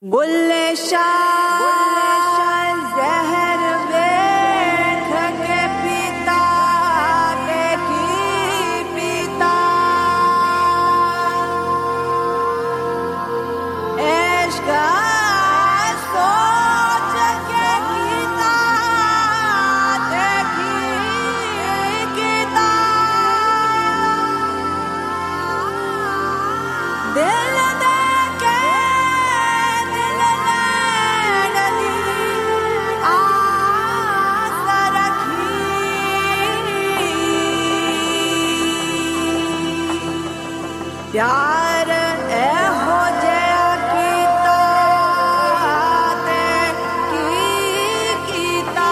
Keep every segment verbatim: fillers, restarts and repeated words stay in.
बुल्ले शाह जहर देख के पीता देखी पीता इश्क सोच के गीता देखी गीता दिल प्यार ए हो जया कीता ते की कीता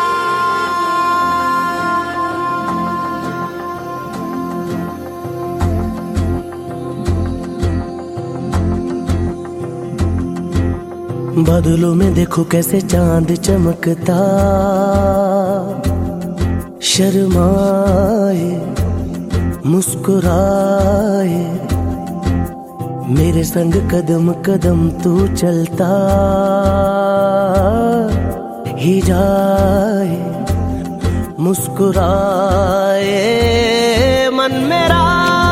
बादलों में देखो कैसे चांद चमकता, शर्माए मुस्कुराए मेरे संग कदम कदम तू चलता ही जाए, मुस्कुराए मन मेरा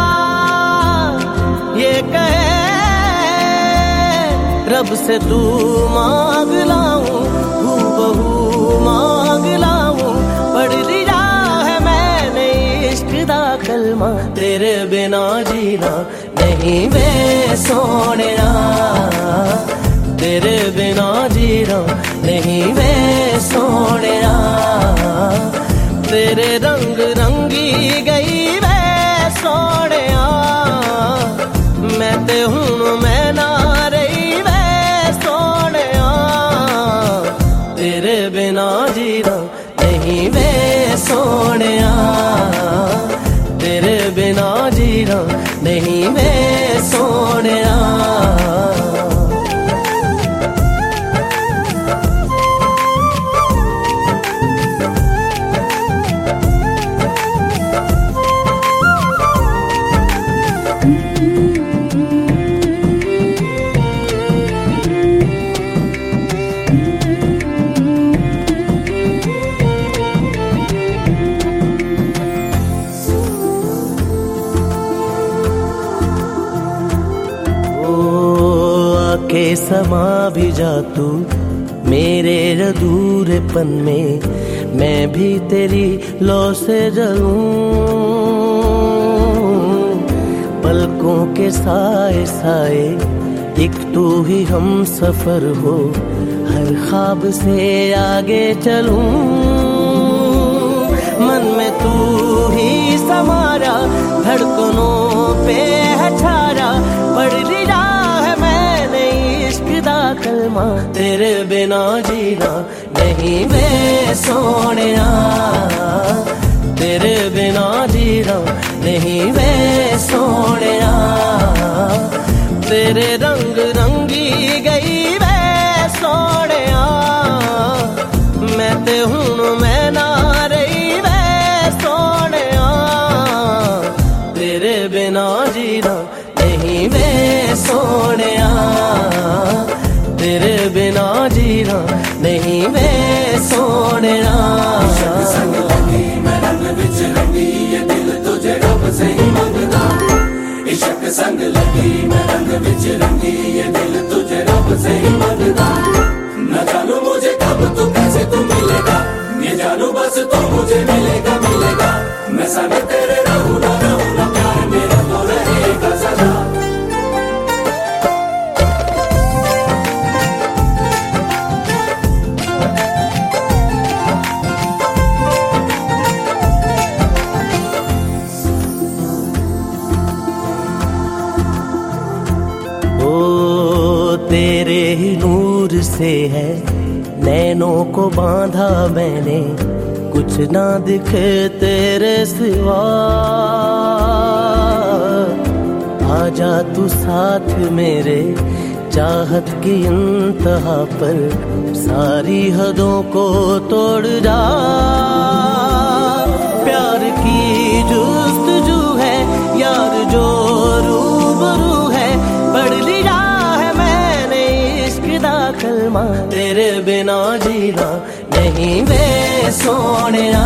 ये कहे रब से तू मांग लाऊं, हूबहू मांग लाऊं, पढ़ लिया है मैंने इश्क दा कलमा, तेरे बिना जीना नहीं वे सोनिया, तेरे बिना जीना नहीं वे सोनिया, तेरे रंग रंगी गई वे सोनिया, मैं ते हूं मैं ना रही वे सोनिया, तेरे बिना जीना नहीं वे सोनिया, तेरे बिना जीना नहीं मैं सोनिया। के समा भी जा तू मेरे अधूरेपन में, मैं भी तेरी लौ से जलूं, पलकों के साए साए एक तू ही हम सफर हो, हर ख्वाब से आगे चलूं, मन में तू ही समारा, धड़कनों पे है छारा, पढ़ लिया कलमा, तेरे बिना जीना नहीं वे सोनिया, तेरे बिना जीना नहीं वे सोनिया, तेरे रंग रंगी गई वे सोनिया, मैं ते हूं मैं ना रही वे सोनिया, तेरे बिना जीना नहीं वे सोनिया, तेरे बिना जीना नहीं मैं सोनिया। इश्क संग लगी मैं रंग विच रंगी ये दिल तुझे रब से ही मंगदा, इश्क संग लगी मैं रंग विच रंगी ये दिल तुझे रब से ही मंगदा, न जानू मुझे कब तू कैसे तू मिलेगा, ये जानू बस तू मुझे मिलेगा मिलेगा, मैं संग तेरे रहूं ना रहूं ना प्यार मेरा तो रहेगा सदा। तेरे ही नूर से है नैनों को बांधा मैंने, कुछ ना दिखे तेरे सिवा, आजा तू साथ मेरे चाहत की इंतहा पर, सारी हदों को तोड़ जा, प्यार की जुस्तजू है यार जो रूबरू है, पढ़ लिया है मैंने इश्क दा कलमा, तेरे बिना जीना नहीं वे सोनिया,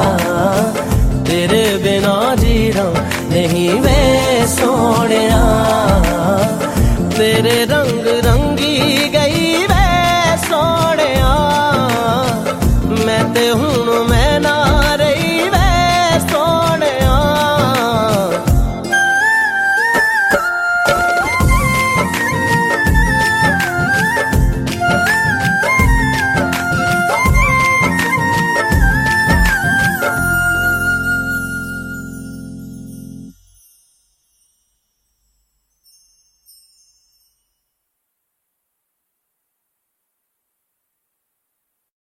तेरे बिना जीना नहीं वे सोनिया, तेरे